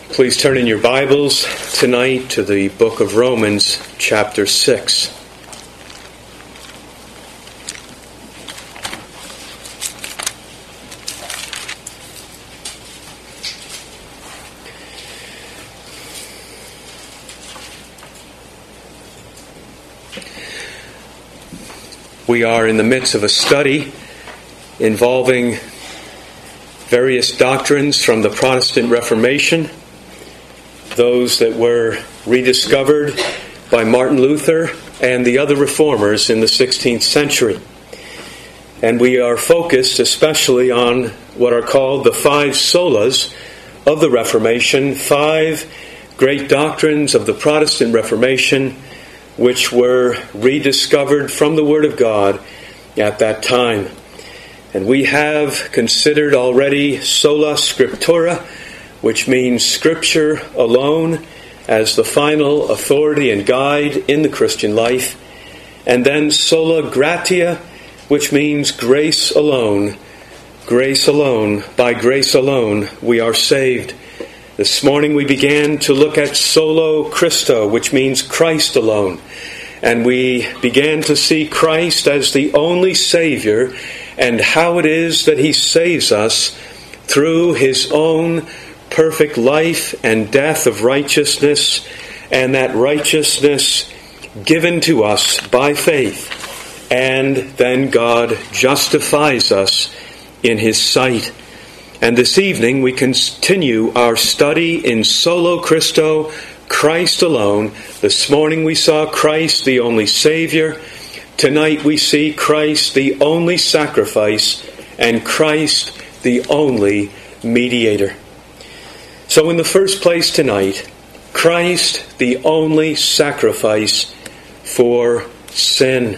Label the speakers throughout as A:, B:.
A: Please turn in your Bibles tonight to the book of Romans, chapter 6. We are in the midst of a study involving various doctrines from the Protestant Reformation, those that were rediscovered by Martin Luther and the other reformers in the 16th century. And we are focused especially on what are called the five solas of the Reformation, five great doctrines of the Protestant Reformation, which were rediscovered from the Word of God at that time. And we have considered already sola scriptura, which means Scripture alone as the final authority and guide in the Christian life. And then sola gratia, which means grace alone. Grace alone. By grace alone we are saved. This morning we began to look at solo Christo, which means Christ alone. And we began to see Christ as the only Savior and how it is that He saves us through His own perfect life and death of righteousness, and that righteousness given to us by faith. And then God justifies us in His sight. And this evening we continue our study in solo Christo, Christ alone. This morning we saw Christ, the only Savior. Tonight we see Christ, the only sacrifice, and Christ, the only mediator. So in the first place tonight, Christ, the only sacrifice for sin.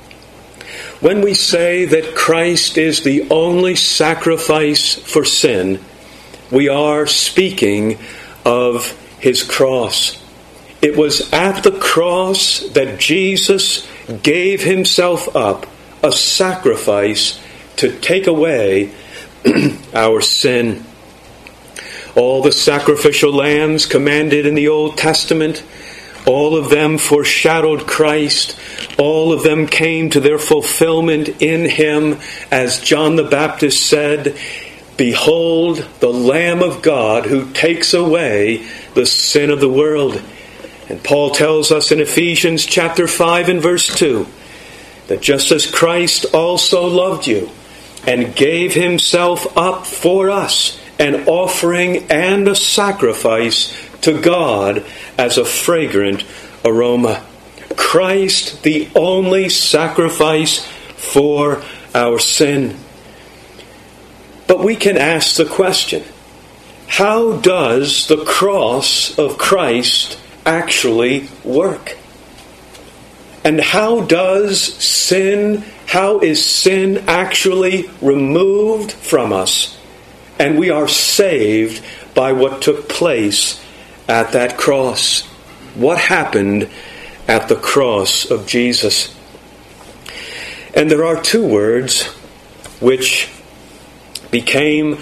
A: When we say that Christ is the only sacrifice for sin, we are speaking of His cross. It was at the cross that Jesus gave Himself up, a sacrifice to take away our sin. All the sacrificial lambs commanded in the Old Testament, all of them foreshadowed Christ. All of them came to their fulfillment in Him, as John the Baptist said, "Behold, the Lamb of God who takes away the sin of the world." And Paul tells us in Ephesians chapter 5 and verse 2 that just as Christ also loved you and gave Himself up for us, an offering and a sacrifice to God as a fragrant aroma. Christ, the only sacrifice for our sin. But we can ask the question, how does the cross of Christ actually work? And how is sin actually removed from us? And we are saved by what took place at that cross. What happened at the cross of Jesus? And there are two words which became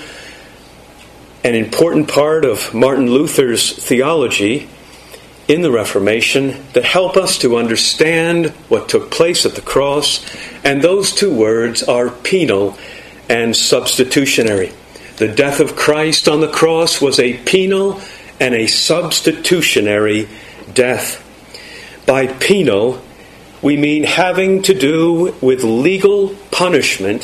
A: an important part of Martin Luther's theology in the Reformation that help us to understand what took place at the cross. And those two words are penal and substitutionary. The death of Christ on the cross was a penal and a substitutionary death. By penal, we mean having to do with legal punishment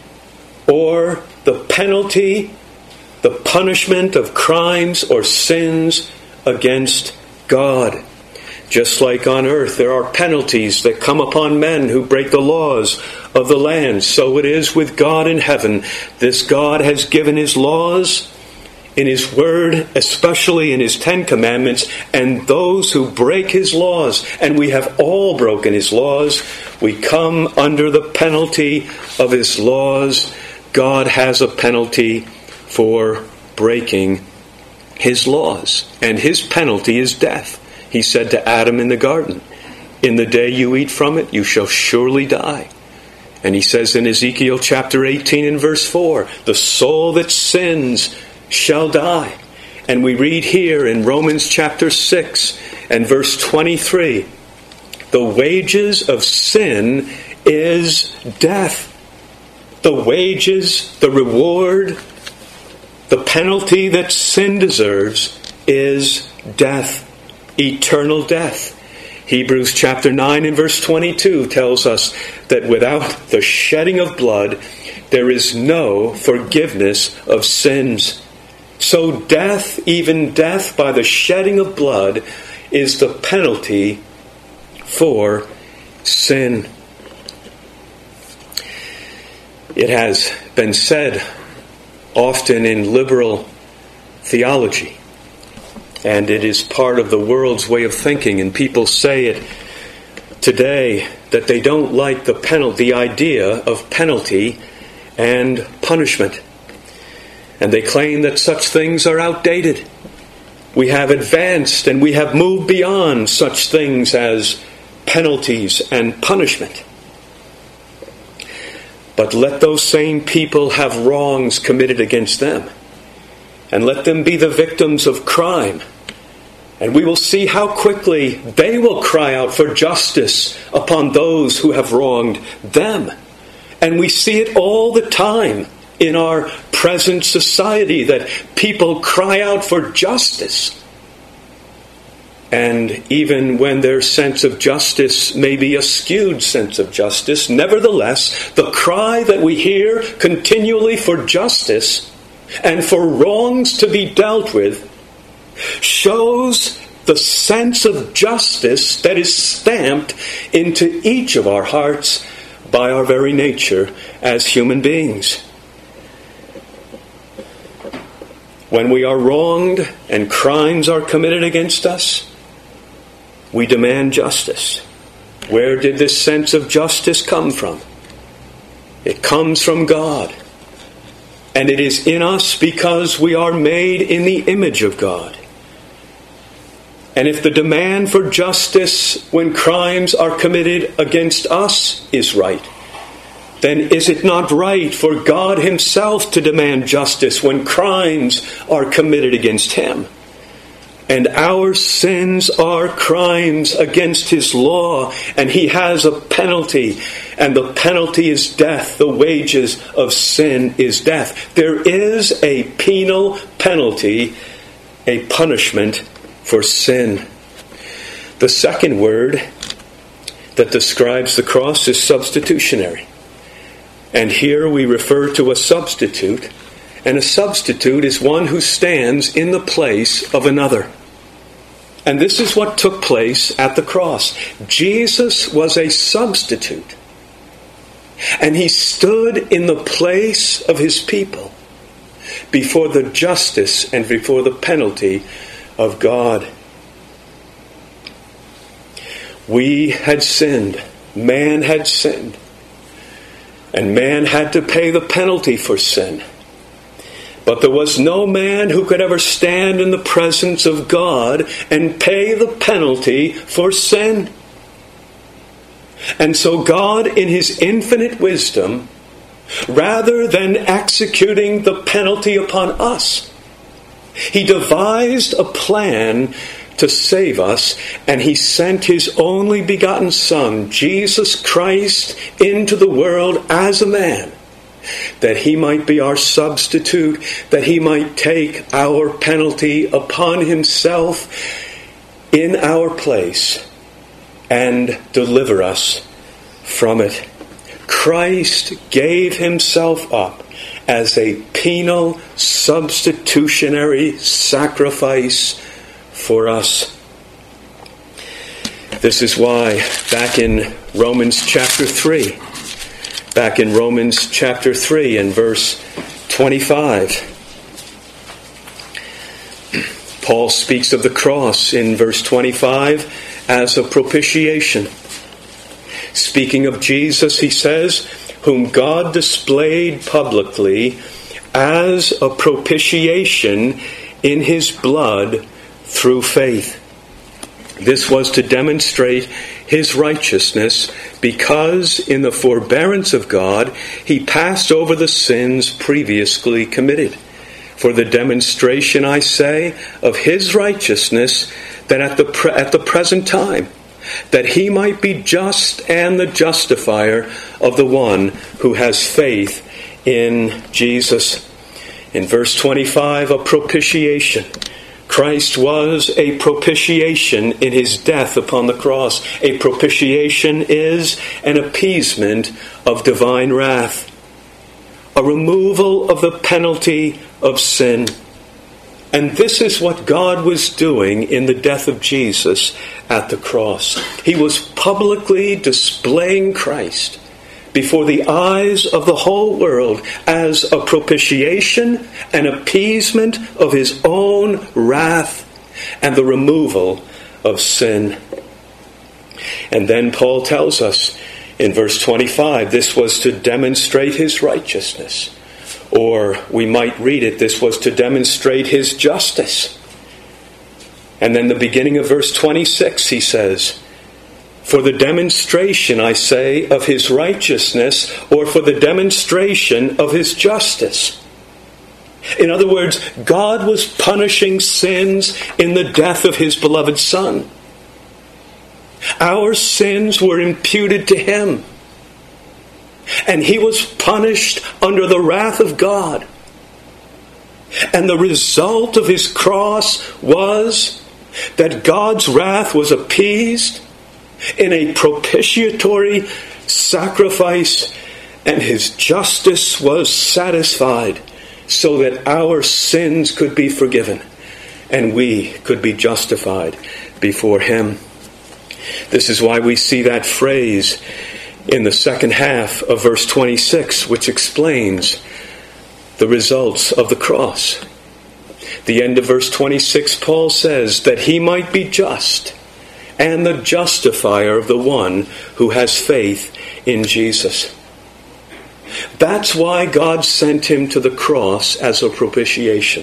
A: or the penalty, the punishment of crimes or sins against God. Just like on earth there are penalties that come upon men who break the laws of the land, so it is with God in heaven. This God has given His laws in His Word, especially in His 10 Commandments, and those who break His laws, and we have all broken His laws, we come under the penalty of His laws. God has a penalty for breaking His laws, and His penalty is death. He said to Adam in the garden, "In the day you eat from it, you shall surely die." And He says in Ezekiel chapter 18 and verse 4, "The soul that sins shall die." And we read here in Romans chapter 6 and verse 23, the wages of sin is death. The wages, the reward, the penalty that sin deserves is death, eternal death. Hebrews chapter 9 and verse 22 tells us that without the shedding of blood, there is no forgiveness of sins. So death, even death by the shedding of blood, is the penalty for sin. It has been said often in liberal theology, and it is part of the world's way of thinking, and people say it today, that they don't like the idea of penalty and punishment. And they claim that such things are outdated. We have advanced and we have moved beyond such things as penalties and punishment. But let those same people have wrongs committed against them, and let them be the victims of crime. And we will see how quickly they will cry out for justice upon those who have wronged them. And we see it all the time in our present society, that people cry out for justice. And even when their sense of justice may be a skewed sense of justice, nevertheless, the cry that we hear continually for justice and for wrongs to be dealt with shows the sense of justice that is stamped into each of our hearts by our very nature as human beings. When we are wronged and crimes are committed against us, we demand justice. Where did this sense of justice come from? It comes from God. And it is in us because we are made in the image of God. And if the demand for justice when crimes are committed against us is right, then is it not right for God Himself to demand justice when crimes are committed against Him? And our sins are crimes against His law, and He has a penalty, and the penalty is death. The wages of sin is death. There is a penal penalty, a punishment for sin. The second word that describes the cross is substitutionary. And here we refer to a substitute, and a substitute is one who stands in the place of another. And this is what took place at the cross. Jesus was a substitute, and He stood in the place of His people before the justice and before the penalty of God. We had sinned. Man had sinned. And man had to pay the penalty for sin. But there was no man who could ever stand in the presence of God and pay the penalty for sin. And so God, in His infinite wisdom, rather than executing the penalty upon us, He devised a plan to save us, and He sent His only begotten Son, Jesus Christ, into the world as a man, that He might be our substitute, that He might take our penalty upon Himself in our place and deliver us from it. Christ gave Himself up as a penal substitutionary sacrifice for us. This is why back in Romans chapter 3 and verse 25, Paul speaks of the cross in verse 25 as a propitiation. Speaking of Jesus, he says, whom God displayed publicly as a propitiation in His blood through faith. This was to demonstrate His righteousness, because in the forbearance of God He passed over the sins previously committed, For the demonstration, I say, of his righteousness, that at the present time, that he might be just and the justifier of the one who has faith in Jesus. In verse 25, a propitiation. Christ was a propitiation in his death upon the cross. A propitiation is an appeasement of divine wrath, a removal of the penalty of sin. And this is what God was doing in the death of Jesus at the cross. He was publicly displaying Christ before the eyes of the whole world as a propitiation, an appeasement of his own wrath, and the removal of sin. And then Paul tells us in verse 25, this was to demonstrate his righteousness. Or we might read it, this was to demonstrate his justice. And then the beginning of verse 26, he says, for the demonstration, I say, of his righteousness, or for the demonstration of his justice. In other words, God was punishing sins in the death of his beloved Son. Our sins were imputed to him. And he was punished under the wrath of God. And the result of his cross was that God's wrath was appeased in a propitiatory sacrifice, and his justice was satisfied so that our sins could be forgiven and we could be justified before him. This is why we see that phrase in the second half of verse 26, which explains the results of the cross. The end of verse 26, Paul says that he might be just and the justifier of the one who has faith in Jesus. That's why God sent him to the cross as a propitiation,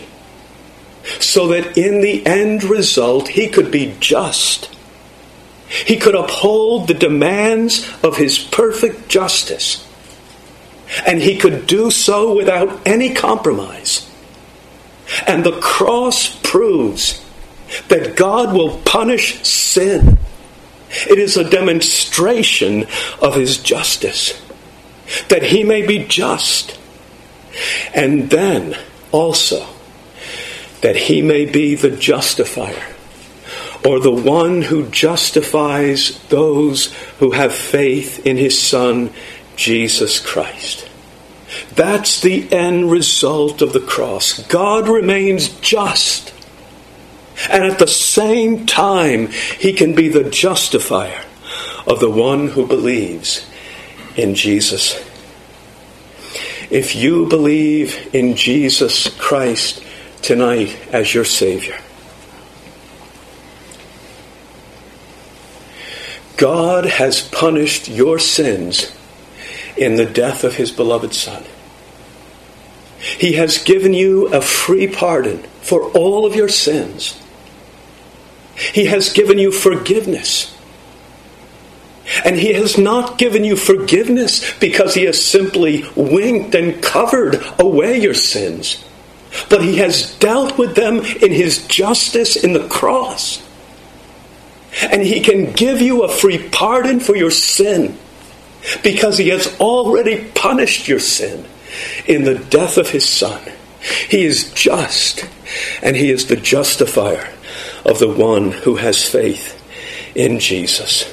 A: so that in the end result he could be just. He could uphold the demands of his perfect justice, and he could do so without any compromise. And the cross proves that God will punish sin. It is a demonstration of his justice, that he may be just, and then also that he may be the justifier, or the one who justifies those who have faith in his Son, Jesus Christ. That's the end result of the cross. God remains just, and at the same time, he can be the justifier of the one who believes in Jesus. If you believe in Jesus Christ tonight as your Savior, God has punished your sins in the death of his beloved Son. He has given you a free pardon for all of your sins. He has given you forgiveness. And he has not given you forgiveness because he has simply winked and covered away your sins, but he has dealt with them in his justice in the cross. And he can give you a free pardon for your sin because he has already punished your sin in the death of his Son. He is just, and he is the justifier of the one who has faith in Jesus.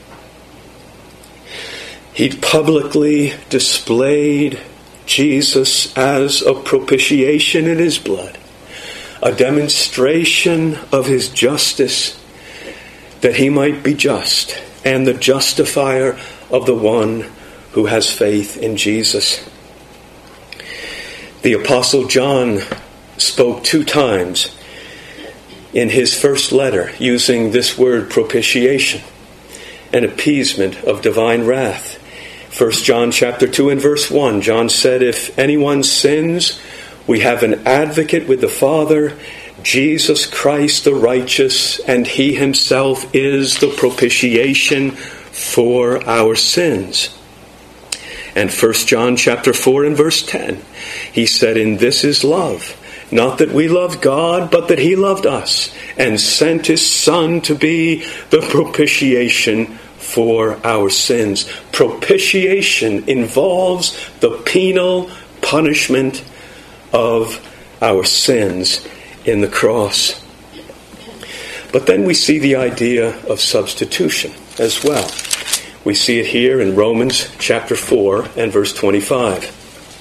A: He publicly displayed Jesus as a propitiation in his blood, a demonstration of his justice, that he might be just and the justifier of the one who has faith in Jesus. The Apostle John spoke 2 times in his first letter using this word propitiation, an appeasement of divine wrath. 1 John chapter 2 and verse 1, John said, if anyone sins, we have an advocate with the Father, Jesus Christ the righteous, and he himself is the propitiation for our sins. And 1 John chapter 4 and verse 10, he said, in this is love, Not that we loved God, but that he loved us and sent his Son to be the propitiation for our sins. Propitiation involves the penal punishment of our sins in the cross. But then we see the idea of substitution as well. We see it here in Romans chapter 4 and verse 25.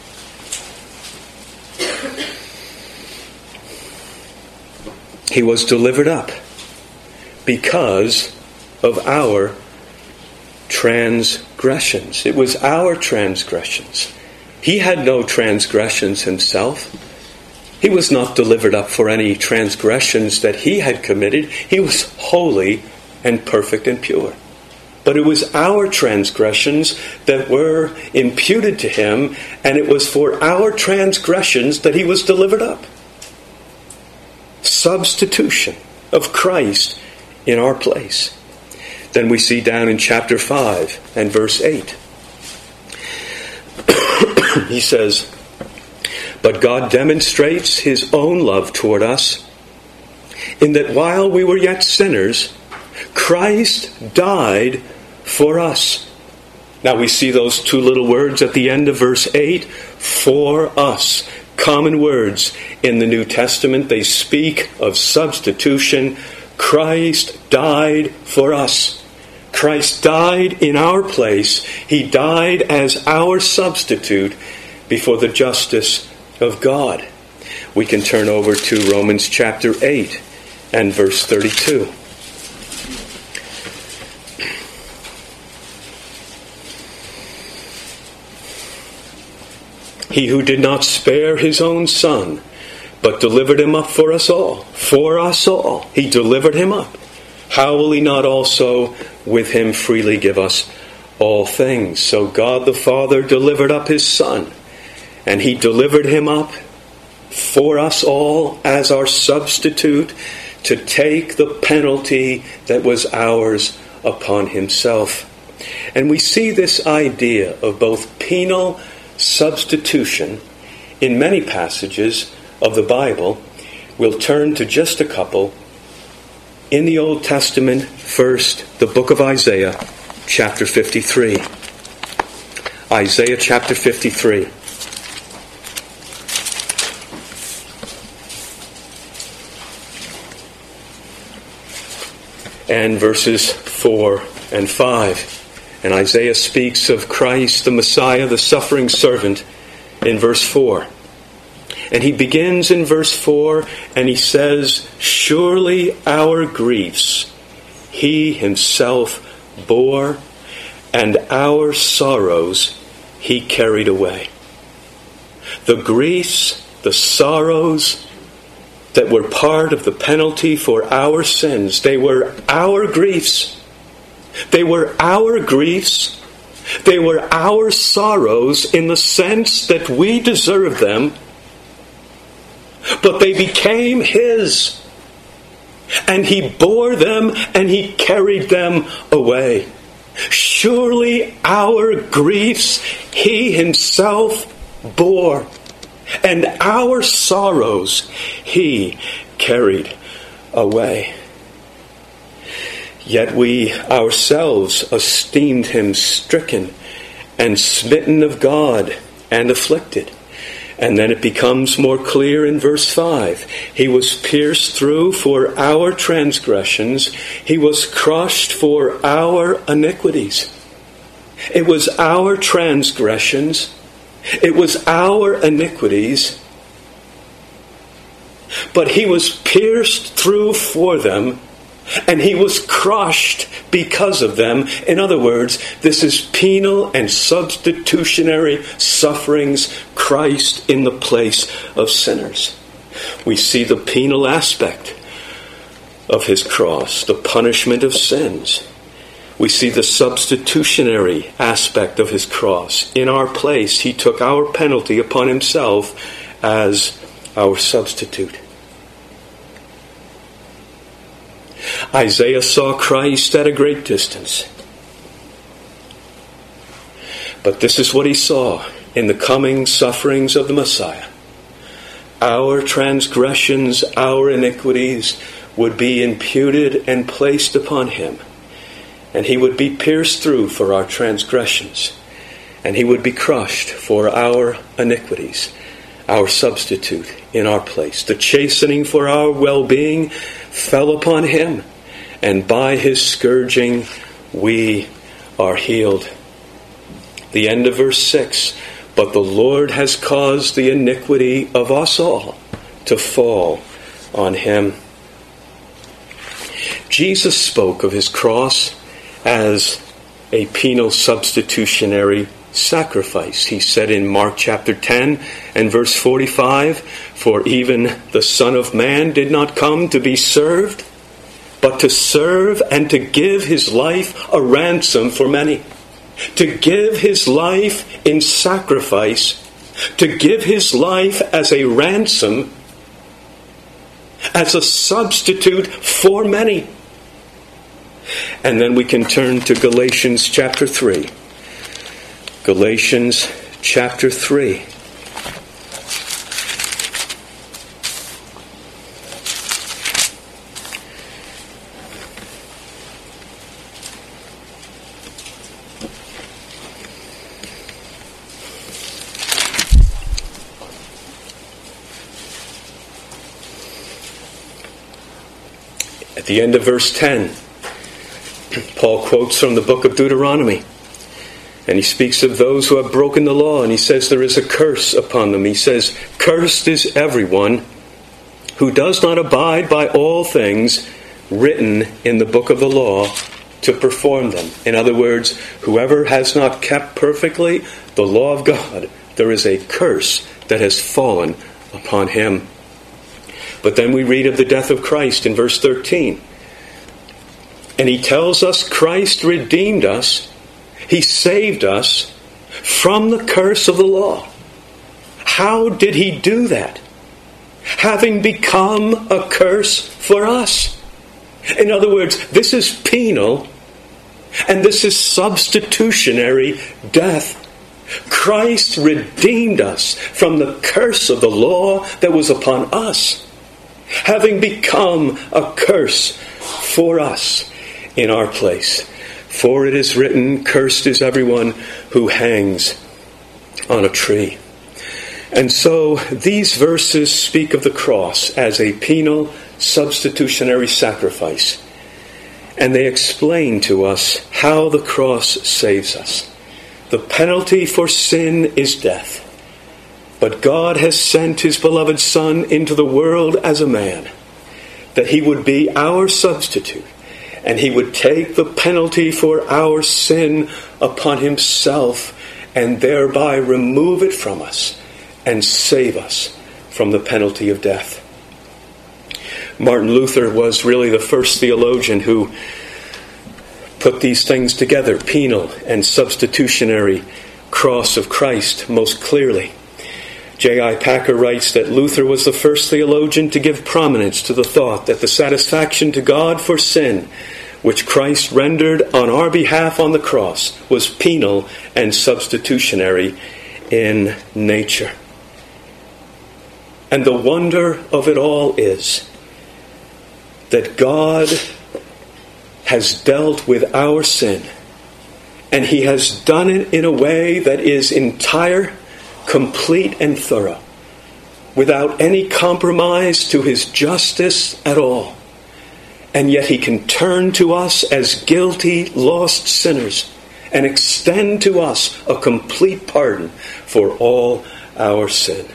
A: He was delivered up because of our transgressions. It was our transgressions. He had no transgressions himself. He was not delivered up for any transgressions that he had committed. He was holy and perfect and pure. But it was our transgressions that were imputed to him, and it was for our transgressions that he was delivered up. Substitution of Christ in our place. Then we see down in chapter 5 and verse 8. He says, "But God demonstrates his own love toward us, in that while we were yet sinners, Christ died for us." Now we see those two little words at the end of verse 8, for us. Common words in the New Testament. They speak of substitution. Christ died for us. Christ died in our place. He died as our substitute before the justice of God. We can turn over to Romans chapter 8 and verse 32. He who did not spare his own Son, but delivered him up for us all. For us all. He delivered him up. How will he not also with him freely give us all things? So God the Father delivered up his Son, and he delivered him up for us all as our substitute to take the penalty that was ours upon himself. And we see this idea of both penal substitution in many passages of the Bible. We'll turn to just a couple. In the Old Testament, first, the book of Isaiah, chapter 53. Isaiah chapter 53. And verses 4 and 5. And Isaiah speaks of Christ, the Messiah, the suffering servant, in verse 4. And he begins in verse 4, and he says, "Surely our griefs he himself bore, and our sorrows he carried away." The griefs, the sorrows that were part of the penalty for our sins, they were our griefs. They were our griefs. They were our sorrows in the sense that we deserved them. But they became his. And he bore them and he carried them away. Surely our griefs he himself bore, and our sorrows he carried away. Yet we ourselves esteemed him stricken and smitten of God and afflicted. And then it becomes more clear in verse 5. He was pierced through for our transgressions. He was crushed for our iniquities. It was our transgressions. It was our iniquities. But he was pierced through for them, and he was crushed because of them. In other words, this is penal and substitutionary sufferings, Christ in the place of sinners. We see the penal aspect of his cross, the punishment of sins. We see the substitutionary aspect of his cross. In our place, he took our penalty upon himself as our substitute. Isaiah saw Christ at a great distance. But this is what he saw in the coming sufferings of the Messiah. our transgressions, our iniquities would be imputed and placed upon him. And he would be pierced through for our transgressions. And he would be crushed for our iniquities, our substitute in our place. The chastening for our well-being fell upon him, and by his scourging we are healed. The end of verse 6, but the Lord has caused the iniquity of us all to fall on him. Jesus spoke of his cross as a penal substitutionary sacrifice. He said in Mark chapter 10 and verse 45, for even the Son of Man did not come to be served, but to serve and to give his life a ransom for many. To give his life in sacrifice, to give his life as a ransom, as a substitute for many. And then we can turn to Galatians chapter 3. Galatians chapter 3. At the end of verse 10, Paul quotes from the book of Deuteronomy. And he speaks of those who have broken the law, and he says there is a curse upon them. He says, cursed is everyone who does not abide by all things written in the book of the law to perform them. In other words, whoever has not kept perfectly the law of God, there is a curse that has fallen upon him. But then we read of the death of Christ in verse 13. And he tells us Christ redeemed us. He saved us from the curse of the law. How did he do that? Having become a curse for us. In other words, this is penal and this is substitutionary death. Christ redeemed us from the curse of the law that was upon us, having become a curse for us in our place. For it is written, cursed is everyone who hangs on a tree. And so these verses speak of the cross as a penal substitutionary sacrifice. And they explain to us how the cross saves us. The penalty for sin is death. But God has sent his beloved Son into the world as a man, that he would be our substitute, and he would take the penalty for our sin upon himself, and thereby remove it from us and save us from the penalty of death. Martin Luther was really the first theologian who put these things together, penal and substitutionary cross of Christ, most clearly. J.I. Packer writes that Luther was the first theologian to give prominence to the thought that the satisfaction to God for sin, which Christ rendered on our behalf on the cross, was penal and substitutionary in nature. And the wonder of it all is that God has dealt with our sin, and he has done it in a way that is entire, complete, and thorough, without any compromise to his justice at all. And yet he can turn to us as guilty, lost sinners and extend to us a complete pardon for all our sin.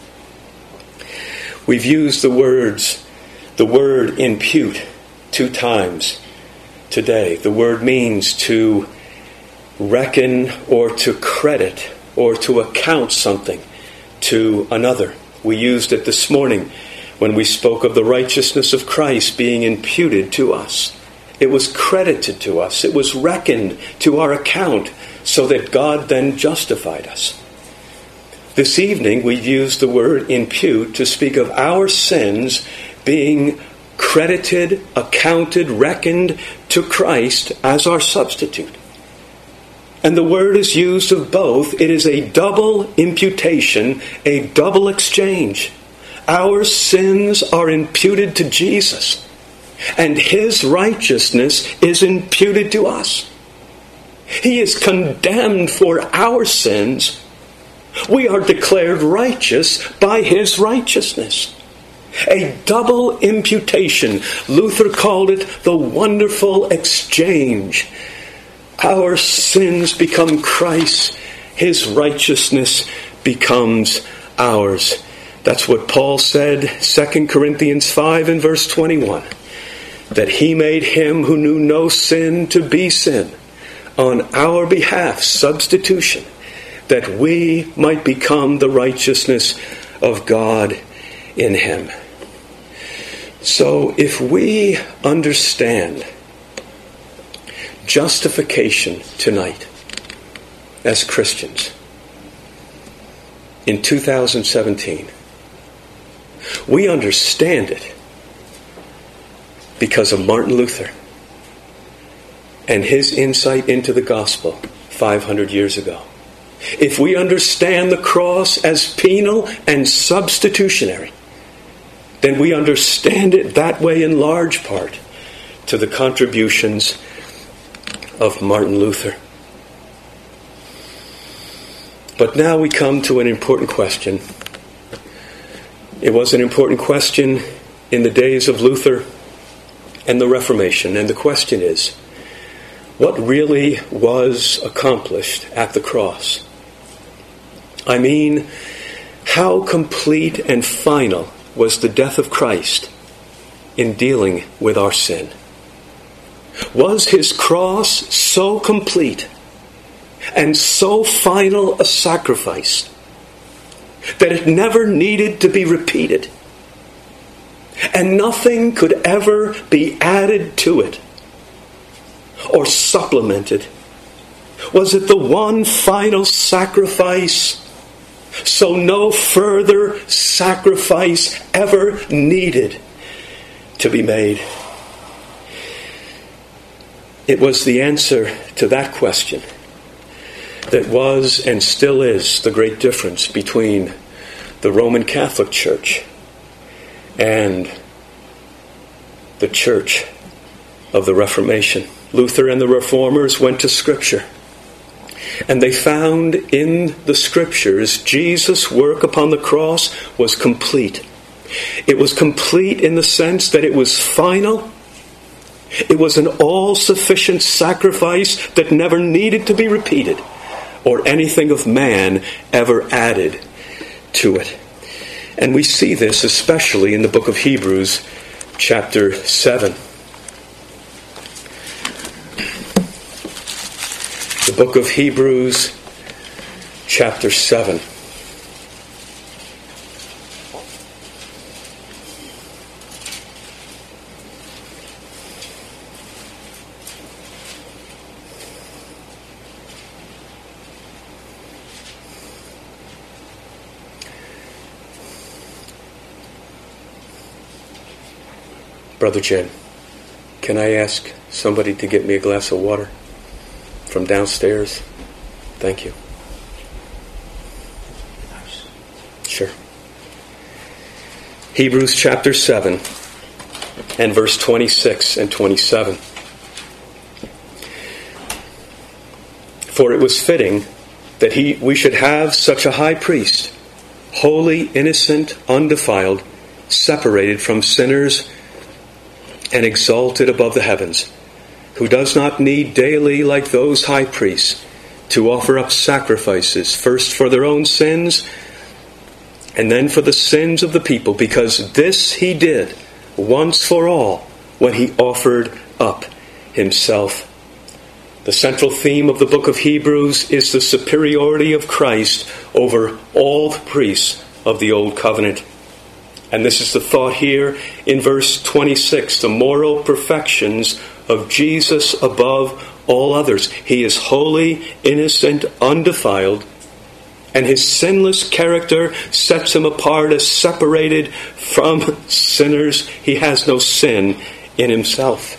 A: We've used the word impute 2 times today. The word means to reckon or to credit or to account something to another. We used it this morning when we spoke of the righteousness of Christ being imputed to us. It was credited to us. It was reckoned to our account so that God then justified us. This evening we've used the word impute to speak of our sins being credited, accounted, reckoned to Christ as our substitute. And the word is used of both. It is a double imputation, a double exchange. Our sins are imputed to Jesus, and his righteousness is imputed to us. He is condemned for our sins. We are declared righteous by his righteousness. A double imputation. Luther called it the wonderful exchange. Our sins become Christ's. His righteousness becomes ours. That's what Paul said, 2 Corinthians 5 and verse 21. That he made him who knew no sin to be sin on our behalf, substitution, that we might become the righteousness of God in him. So if we understand justification tonight as Christians in 2017, we understand it because of Martin Luther and his insight into the gospel 500 years ago. If we understand the cross as penal and substitutionary, then we understand it that way in large part to the contributions of Martin Luther. But now we come to an important question. It was an important question in the days of Luther and the Reformation, and the question is, what really was accomplished at the cross? I mean, how complete and final was the death of Christ in dealing with our sin? Was his cross so complete and so final a sacrifice that it never needed to be repeated, and nothing could ever be added to it or supplemented? Was it the one final sacrifice, so no further sacrifice ever needed to be made? It was the answer to that question that was and still is the great difference between the Roman Catholic Church and the Church of the Reformation. Luther and the Reformers went to Scripture, and they found in the Scriptures Jesus' work upon the cross was complete. It was complete in the sense that it was final. It was an all-sufficient sacrifice that never needed to be repeated or anything of man ever added to it. And we see this especially in the book of Hebrews, chapter 7. The book of Hebrews, chapter 7. Brother Jen, can I ask somebody to get me a glass of water from downstairs? Thank you. Sure. Hebrews chapter 7 and verse 26 and 27. For it was fitting that we should have such a high priest, holy, innocent, undefiled, separated from sinners, and exalted above the heavens, who does not need daily, like those high priests, to offer up sacrifices, first for their own sins, and then for the sins of the people, because this he did once for all when he offered up himself. The central theme of the book of Hebrews is the superiority of Christ over all the priests of the Old Covenant. And this is the thought here in verse 26, the moral perfections of Jesus above all others. He is holy, innocent, undefiled, and his sinless character sets him apart as separated from sinners. He has no sin in himself.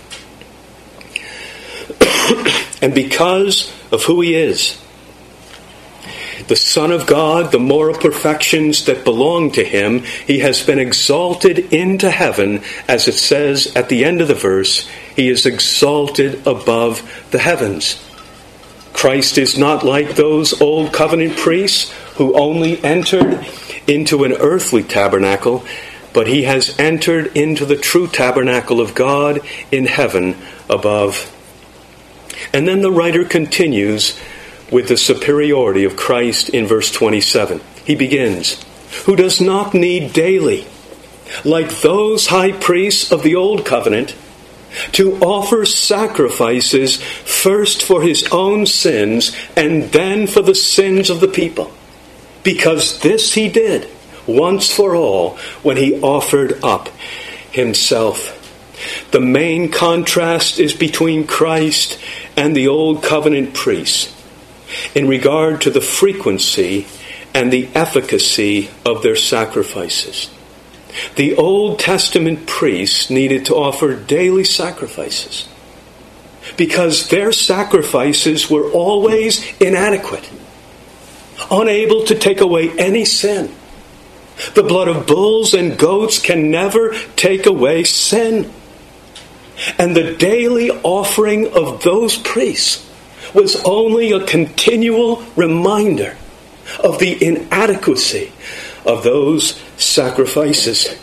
A: And because of who he is, the Son of God, the moral perfections that belong to him, he has been exalted into heaven, as it says at the end of the verse, he is exalted above the heavens. Christ is not like those old covenant priests who only entered into an earthly tabernacle, but he has entered into the true tabernacle of God in heaven above. And then the writer continues with the superiority of Christ in verse 27. He begins, who does not need daily, like those high priests of the old covenant, to offer sacrifices first for his own sins and then for the sins of the people. Because this he did once for all when he offered up himself. The main contrast is between Christ and the old covenant priests in regard to the frequency and the efficacy of their sacrifices. The Old Testament priests needed to offer daily sacrifices because their sacrifices were always inadequate, unable to take away any sin. The blood of bulls and goats can never take away sin. And the daily offering of those priests was only a continual reminder of the inadequacy of those sacrifices.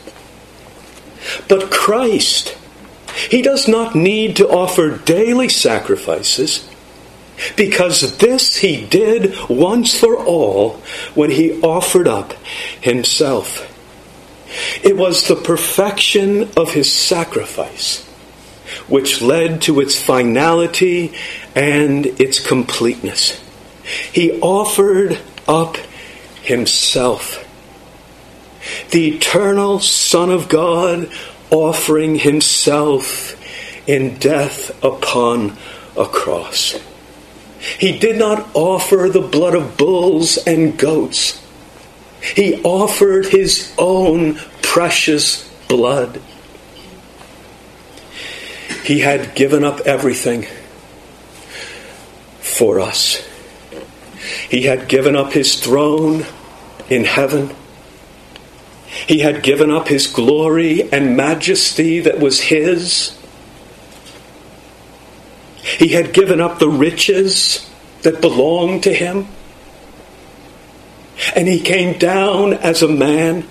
A: But Christ, he does not need to offer daily sacrifices, because this he did once for all when he offered up himself. It was the perfection of his sacrifice which led to its finality and its completeness. He offered up himself. The eternal Son of God offering himself in death upon a cross. He did not offer the blood of bulls and goats. He offered his own precious blood. He had given up everything for us. He had given up his throne in heaven. He had given up his glory and majesty that was his. He had given up the riches that belonged to him. And he came down as a man.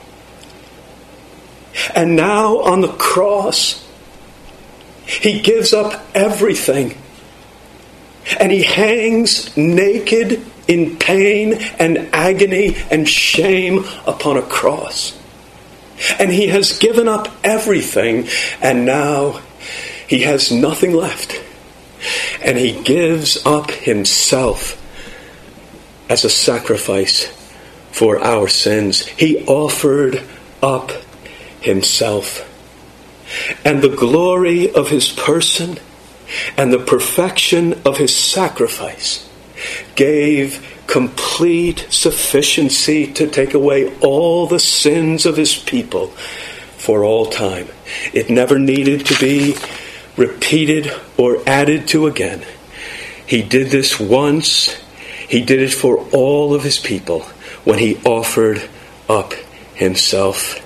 A: And now on the cross, he gives up everything. And he hangs naked in pain and agony and shame upon a cross. And he has given up everything, and now he has nothing left. And he gives up himself as a sacrifice for our sins. He offered up himself. And the glory of his person and the perfection of his sacrifice gave complete sufficiency to take away all the sins of his people for all time. It never needed to be repeated or added to again. He did this once. He did it for all of his people when he offered up himself.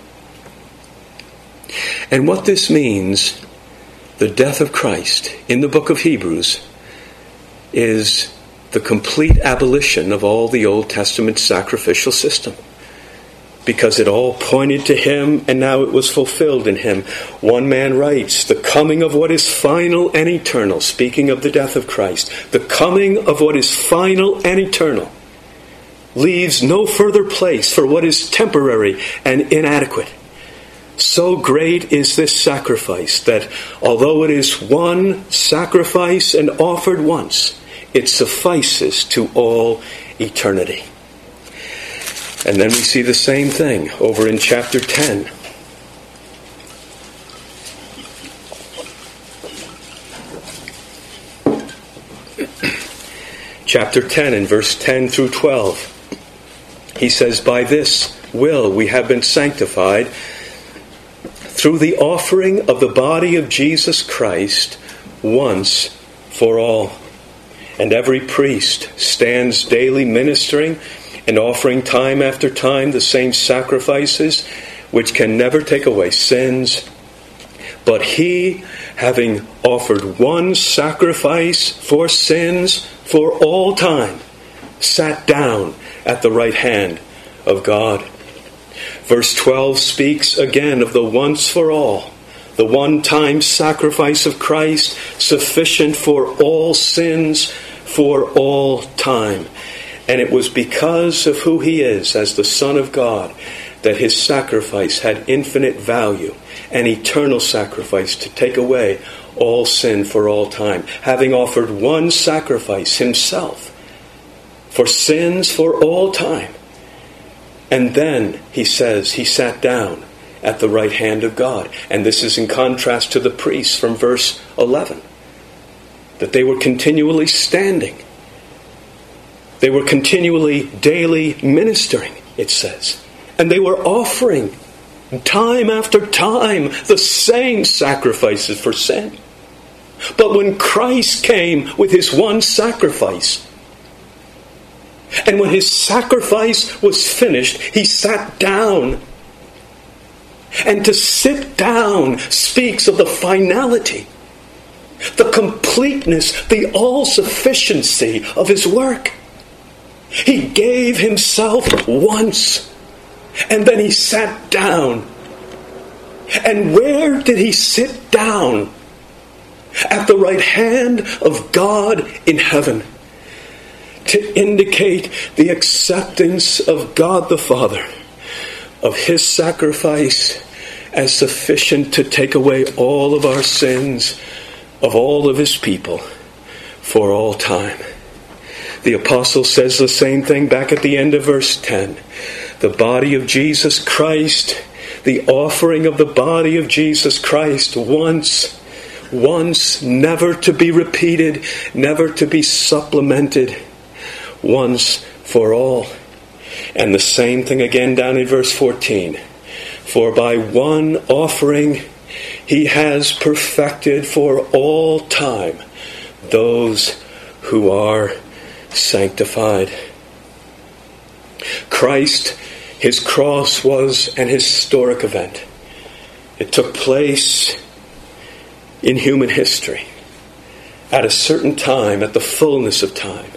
A: And what this means, the death of Christ in the book of Hebrews, is the complete abolition of all the Old Testament sacrificial system. Because it all pointed to him, and now it was fulfilled in him. One man writes, the coming of what is final and eternal, speaking of the death of Christ, the coming of what is final and eternal leaves no further place for what is temporary and inadequate. So great is this sacrifice that although it is one sacrifice and offered once, it suffices to all eternity. And then we see the same thing over in chapter 10. Chapter 10 and verse 10 through 12. He says, by this will we have been sanctified through the offering of the body of Jesus Christ once for all. And every priest stands daily ministering and offering time after time the same sacrifices, which can never take away sins. But he, having offered one sacrifice for sins for all time, sat down at the right hand of God. Verse 12 speaks again of the once for all, the one-time sacrifice of Christ, sufficient for all sins for all time. And it was because of who he is as the Son of God that his sacrifice had infinite value, an eternal sacrifice to take away all sin for all time, having offered one sacrifice himself for sins for all time. And then, he says, he sat down at the right hand of God. And this is in contrast to the priests from verse 11, that they were continually standing. They were continually daily ministering, it says. And they were offering time after time the same sacrifices for sin. But when Christ came with his one sacrifice, and when his sacrifice was finished, he sat down. And to sit down speaks of the finality, the completeness, the all-sufficiency of his work. He gave himself once, and then he sat down. And where did he sit down? At the right hand of God in heaven, to indicate the acceptance of God the Father of his sacrifice as sufficient to take away all of our sins of all of his people for all time. The apostle says the same thing back at the end of verse 10. The body of Jesus Christ, the offering of the body of Jesus Christ once, never to be repeated, never to be supplemented, once for all. And the same thing again down in verse 14. For by one offering he has perfected for all time those who are sanctified. Christ, his cross was an historic event. It took place in human history at a certain time, at the fullness of time.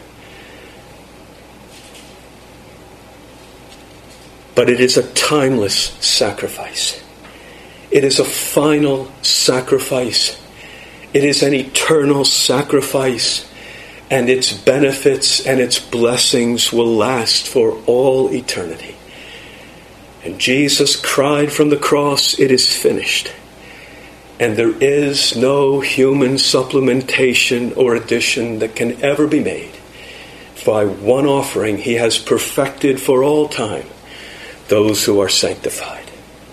A: But it is a timeless sacrifice. It is a final sacrifice. It is an eternal sacrifice. And its benefits and its blessings will last for all eternity. And Jesus cried from the cross, "It is finished." And there is no human supplementation or addition that can ever be made. By one offering, he has perfected for all time those who are sanctified.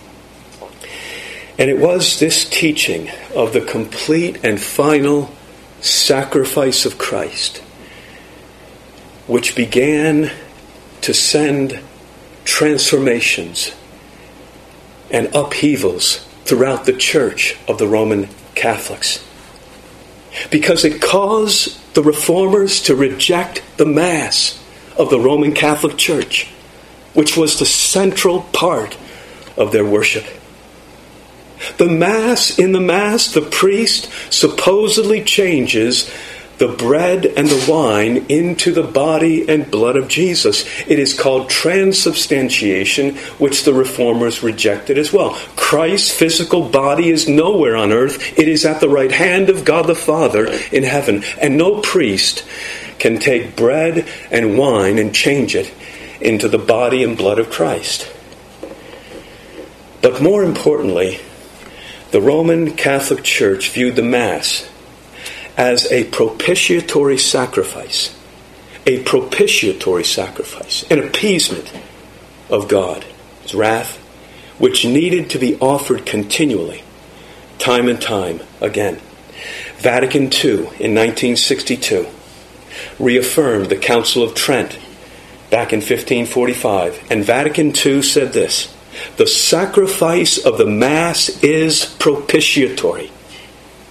A: And it was this teaching of the complete and final sacrifice of Christ which began to send transformations and upheavals throughout the church of the Roman Catholics. Because it caused the reformers to reject the Mass of the Roman Catholic Church, which was the central part of their worship. In the Mass, the priest supposedly changes the bread and the wine into the body and blood of Jesus. It is called transubstantiation, which the reformers rejected as well. Christ's physical body is nowhere on earth. It is at the right hand of God the Father in heaven. And no priest can take bread and wine and change it into the body and blood of Christ. But more importantly, the Roman Catholic Church viewed the Mass as a propitiatory sacrifice. A propitiatory sacrifice. An appeasement of God's wrath, which needed to be offered continually, time and time again. Vatican II in 1962 reaffirmed the Council of Trent back in 1545. And Vatican II said this: the sacrifice of the Mass is propitiatory.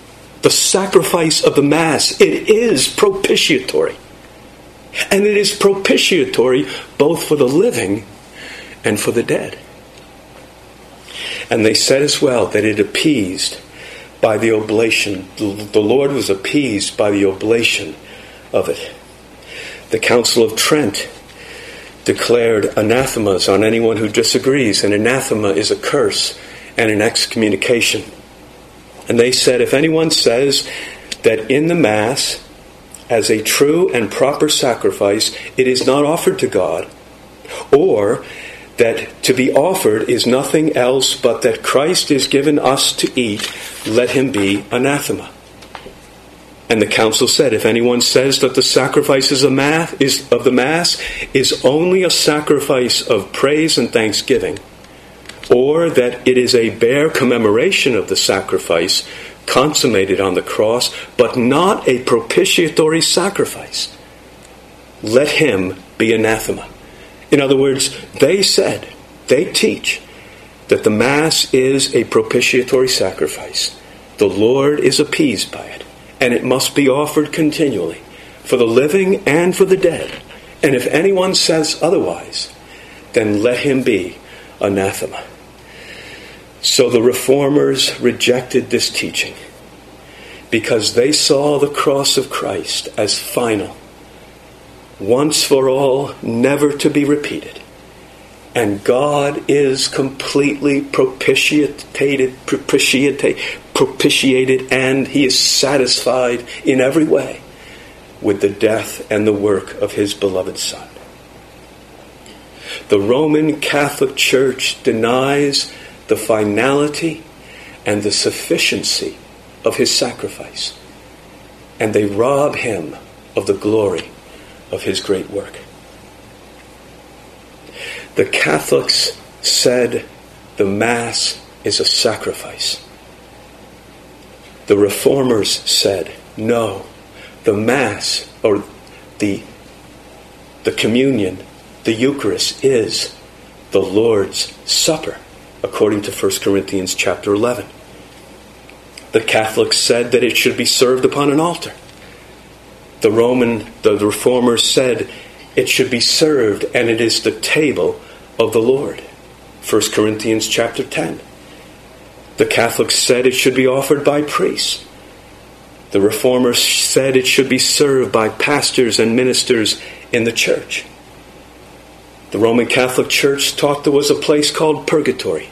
A: The sacrifice of the Mass, it is propitiatory. And it is propitiatory both for the living and for the dead. And they said as well that it appeased by the oblation. The Lord was appeased by the oblation of it. The Council of Trent declared anathemas on anyone who disagrees. An anathema is a curse and an excommunication. And they said, if anyone says that in the Mass, as a true and proper sacrifice, it is not offered to God, or that to be offered is nothing else but that Christ is given us to eat, let him be anathema. And the council said, if anyone says that the sacrifices of the Mass is only a sacrifice of praise and thanksgiving, or that it is a bare commemoration of the sacrifice consummated on the cross, but not a propitiatory sacrifice, let him be anathema. In other words, they teach that the Mass is a propitiatory sacrifice. The Lord is appeased by it, and it must be offered continually for the living and for the dead. And if anyone says otherwise, then let him be anathema. So the Reformers rejected this teaching because they saw the cross of Christ as final, once for all, never to be repeated. And God is completely propitiated, and he is satisfied in every way with the death and the work of his beloved Son. The Roman Catholic Church denies the finality and the sufficiency of his sacrifice, and they rob him of the glory of his great work. The Catholics said the Mass is a sacrifice. The Reformers said, no, the Mass, or the communion, the Eucharist, is the Lord's Supper, according to 1 Corinthians chapter 11. The Catholics said that it should be served upon an altar. The Reformers said it should be served, and it is the table of the Lord. 1 Corinthians chapter 10. The Catholics said it should be offered by priests. The Reformers said it should be served by pastors and ministers in the church. The Roman Catholic Church taught there was a place called purgatory.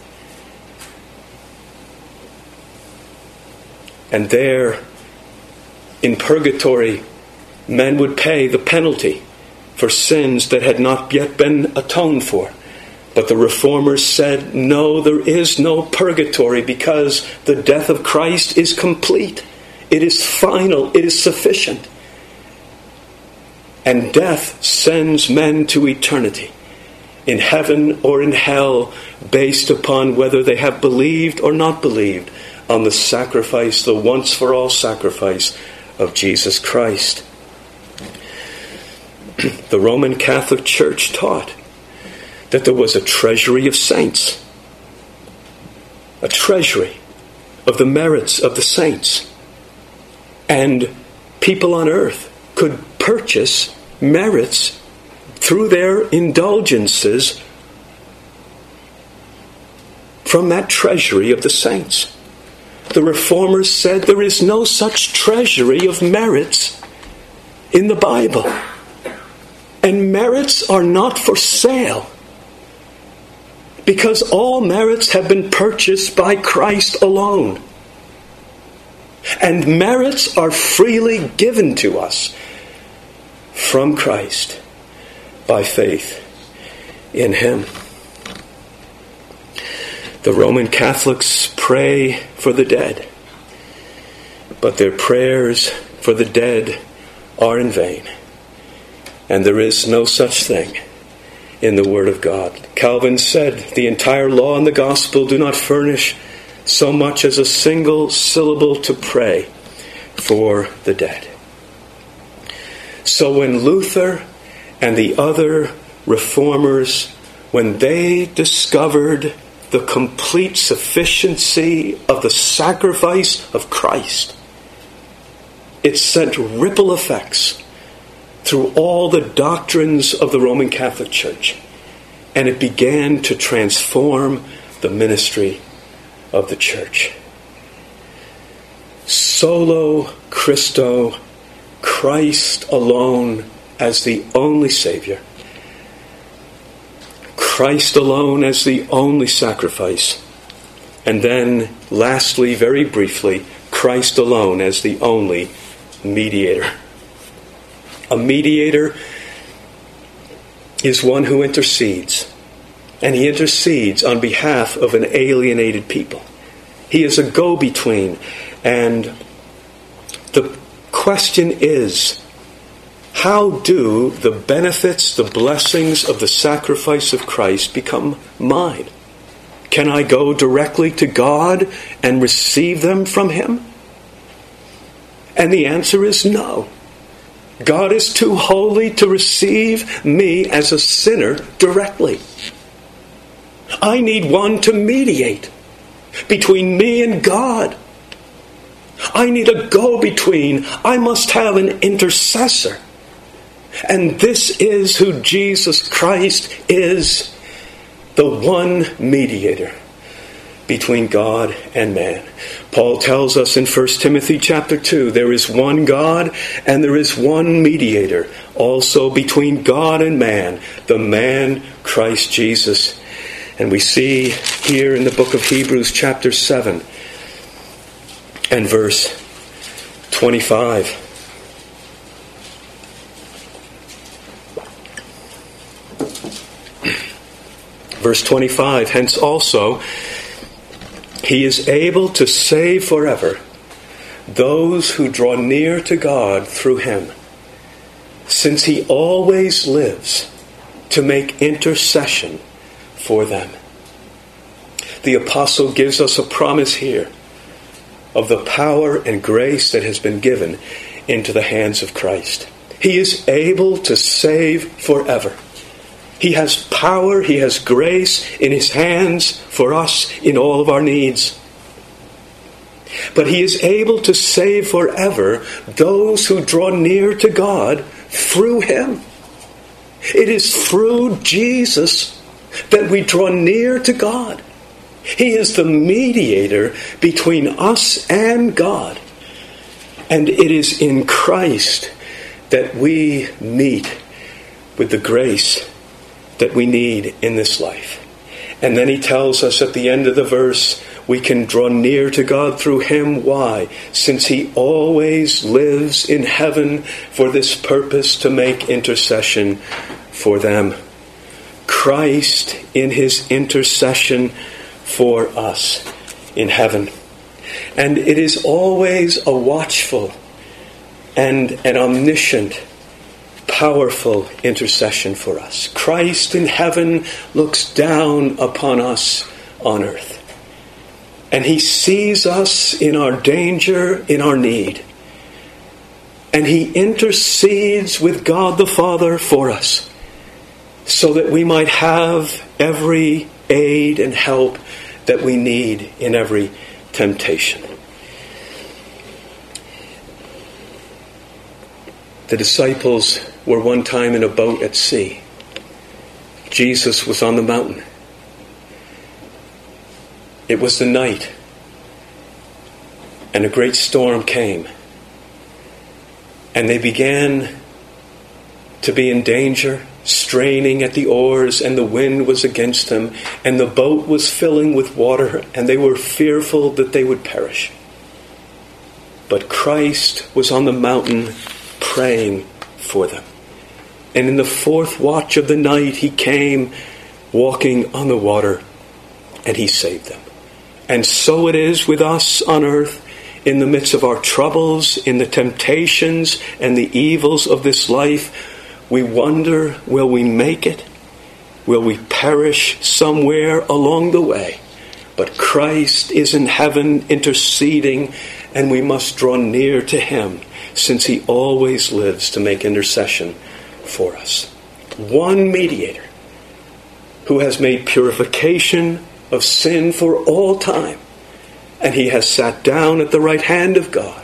A: And there, in purgatory, men would pay the penalty for sins that had not yet been atoned for. But the Reformers said, no, there is no purgatory because the death of Christ is complete. It is final. It is sufficient. And death sends men to eternity, in heaven or in hell, based upon whether they have believed or not believed on the sacrifice, the once-for-all sacrifice of Jesus Christ. The Roman Catholic Church taught that there was a treasury of saints, a treasury of the merits of the saints, and people on earth could purchase merits through their indulgences from that treasury of the saints. The Reformers said there is no such treasury of merits in the Bible. And merits are not for sale, because all merits have been purchased by Christ alone. And merits are freely given to us from Christ by faith in him. The Roman Catholics pray for the dead, but their prayers for the dead are in vain. And there is no such thing in the Word of God. Calvin said, the entire law and the gospel do not furnish so much as a single syllable to pray for the dead. So when Luther and the other reformers, when they discovered the complete sufficiency of the sacrifice of Christ, it sent ripple effects through all the doctrines of the Roman Catholic Church, and it began to transform the ministry of the Church. Solo Christo, Christ alone as the only Savior. Christ alone as the only sacrifice. And then, lastly, very briefly, Christ alone as the only mediator. A mediator is one who intercedes. And he intercedes on behalf of an alienated people. He is a go-between. And the question is, how do the benefits, the blessings of the sacrifice of Christ become mine? Can I go directly to God and receive them from Him? And the answer is no. God is too holy to receive me as a sinner directly. I need one to mediate between me and God. I need a go-between. I must have an intercessor. And this is who Jesus Christ is, the one mediator between God and man. Paul tells us in 1 Timothy chapter 2, there is one God and there is one mediator, also between God and man, the man Christ Jesus. And we see here in the book of Hebrews chapter 7 and verse 25. Verse 25, hence also He is able to save forever those who draw near to God through Him, since He always lives to make intercession for them. The apostle gives us a promise here of the power and grace that has been given into the hands of Christ. He is able to save forever. He has power, He has grace in His hands for us in all of our needs. But He is able to save forever those who draw near to God through Him. It is through Jesus that we draw near to God. He is the mediator between us and God. And it is in Christ that we meet with the grace that we need in this life. And then he tells us at the end of the verse, we can draw near to God through Him. Why? Since He always lives in heaven for this purpose, to make intercession for them. Christ in His intercession for us in heaven. And it is always a watchful and an omniscient, powerful intercession for us. Christ in heaven looks down upon us on earth. And He sees us in our danger, in our need. And He intercedes with God the Father for us, so that we might have every aid and help that we need in every temptation. The disciples were one time in a boat at sea. Jesus was on the mountain. It was the night, and a great storm came. And they began to be in danger, straining at the oars, and the wind was against them, and the boat was filling with water, and they were fearful that they would perish. But Christ was on the mountain praying for them. And in the fourth watch of the night, He came walking on the water, and He saved them. And so it is with us on earth, in the midst of our troubles, in the temptations and the evils of this life. We wonder, will we make it? Will we perish somewhere along the way? But Christ is in heaven interceding, and we must draw near to Him, since He always lives to make intercession for us. One mediator who has made purification of sin for all time, and He has sat down at the right hand of God,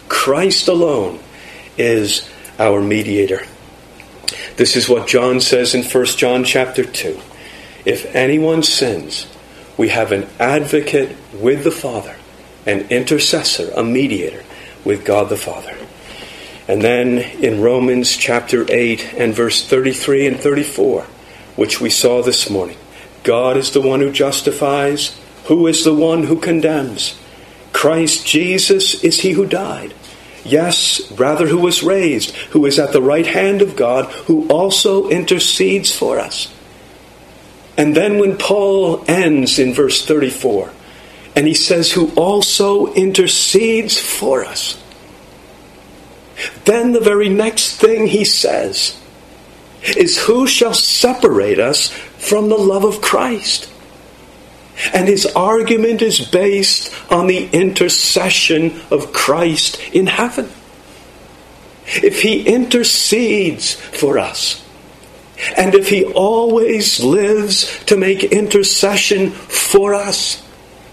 A: Christ alone is our mediator. This is what John says in 1 John chapter 2. If anyone sins, we have an advocate with the Father, an intercessor, a mediator with God the Father. And then in Romans chapter 8 and verse 33 and 34, which we saw this morning, God is the one who justifies. Who is the one who condemns? Christ Jesus is he who died. Yes, rather who was raised, who is at the right hand of God, who also intercedes for us. And then when Paul ends in verse 34, and he says, who also intercedes for us, then the very next thing he says is, who shall separate us from the love of Christ? And his argument is based on the intercession of Christ in heaven. If he intercedes for us, and if he always lives to make intercession for us,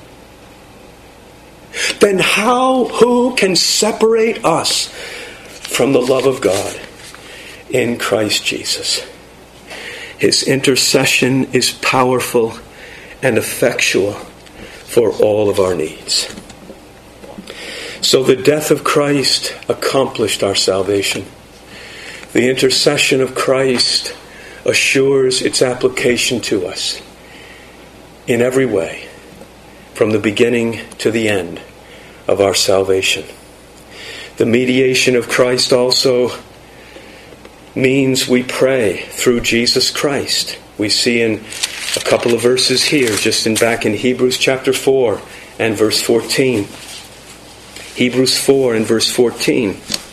A: then who can separate us from the love of God in Christ Jesus? His intercession is powerful and effectual for all of our needs. So the death of Christ accomplished our salvation. The intercession of Christ assures its application to us in every way, from the beginning to the end of our salvation. The mediation of Christ also means we pray through Jesus Christ. We see in a couple of verses here, back in Hebrews chapter 4 and verse 14. Hebrews 4 and verse 14.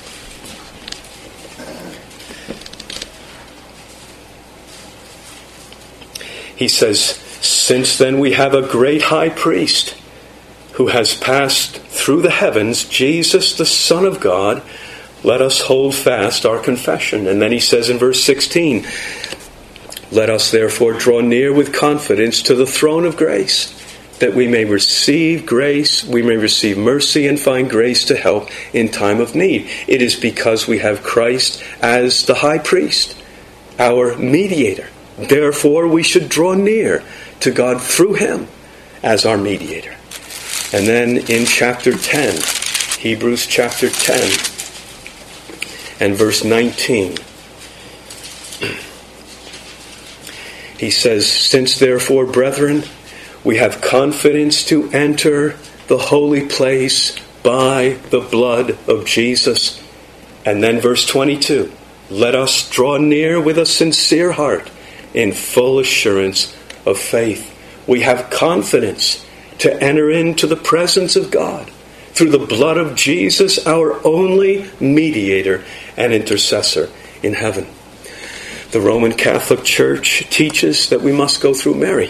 A: He says, since then we have a great high priest who has passed through the heavens, Jesus the Son of God, let us hold fast our confession. And then he says in verse 16, let us therefore draw near with confidence to the throne of grace, that we may receive grace, we may receive mercy and find grace to help in time of need. It is because we have Christ as the high priest, our mediator. Therefore we should draw near to God through him as our mediator. And then in chapter 10, Hebrews chapter 10 and verse 19, he says, since therefore, brethren, we have confidence to enter the holy place by the blood of Jesus. And then verse 22, let us draw near with a sincere heart in full assurance of faith. We have confidence to enter into the presence of God through the blood of Jesus, our only mediator and intercessor in heaven. The Roman Catholic Church teaches that we must go through Mary.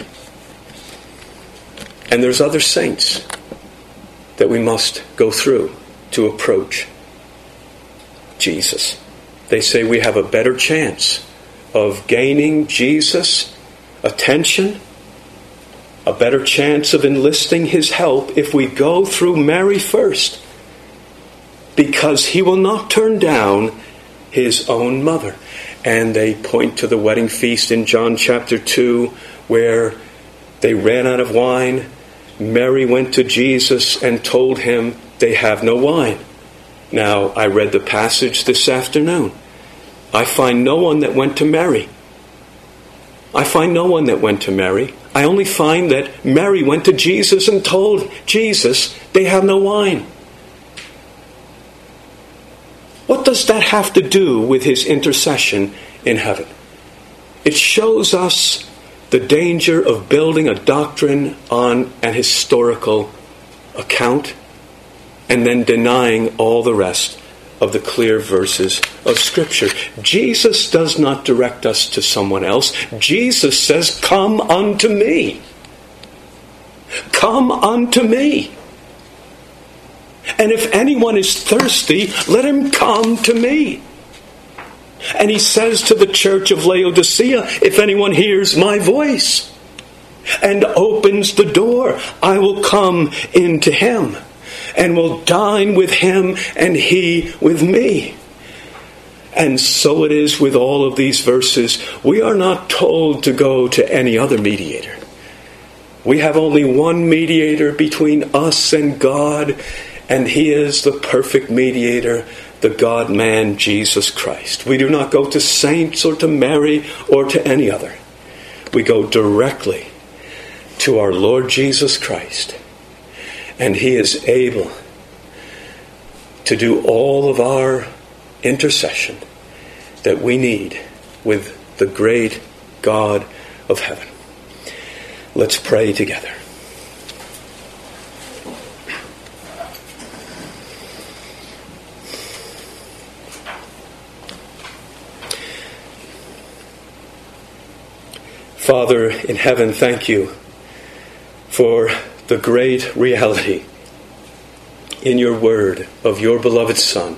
A: And there's other saints that we must go through to approach Jesus. They say we have a better chance of gaining Jesus' attention, a better chance of enlisting his help if we go through Mary first, because he will not turn down his own mother. And they point to the wedding feast in John chapter 2, where they ran out of wine. Mary went to Jesus and told him they have no wine. Now, I read the passage this afternoon. I find no one that went to Mary. I only find that Mary went to Jesus and told Jesus they have no wine. What does that have to do with his intercession in heaven? It shows us the danger of building a doctrine on an historical account and then denying all the rest of the clear verses of Scripture. Jesus does not direct us to someone else. Jesus says, come unto me. Come unto me. And if anyone is thirsty, let him come to me. And he says to the church of Laodicea, if anyone hears my voice and opens the door, I will come into him and will dine with him and he with me. And so it is with all of these verses. We are not told to go to any other mediator. We have only one mediator between us and God, and he is the perfect mediator, the God-man, Jesus Christ. We do not go to saints or to Mary or to any other. We go directly to our Lord Jesus Christ, and he is able to do all of our intercession that we need with the great God of heaven. Let's pray together. Father in heaven, thank you for the great reality in your word of your beloved Son.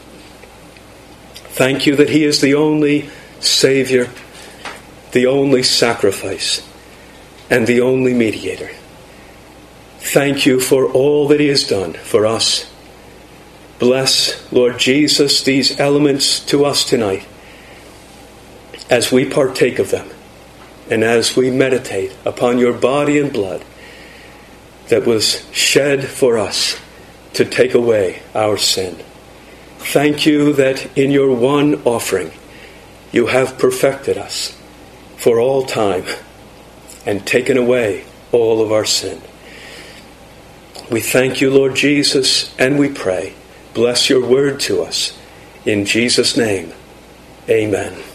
A: Thank you that he is the only Savior, the only sacrifice, and the only mediator. Thank you for all that he has done for us. Bless, Lord Jesus, these elements to us tonight as we partake of them and as we meditate upon your body and blood that was shed for us to take away our sin. Thank you that in your one offering you have perfected us for all time and taken away all of our sin. We thank you, Lord Jesus, and we pray, bless your word to us. In Jesus' name, amen.